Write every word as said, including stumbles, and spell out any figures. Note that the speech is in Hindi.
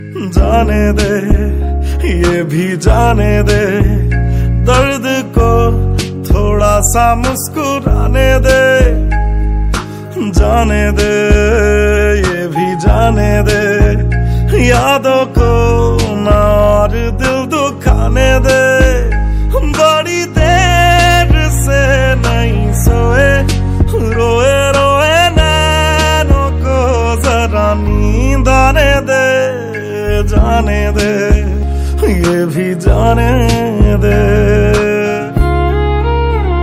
जाने दे, ये भी जाने दे, दर्द को थोड़ा सा मुस्कुराने दे। जाने दे, ये भी जाने दे, यादों को ना और दिल दुखाने दे। बड़ी देर से नहीं सोए, रोए रोए नैनों को जरा नींद आने दे। जाने दे, ये भी जाने दे।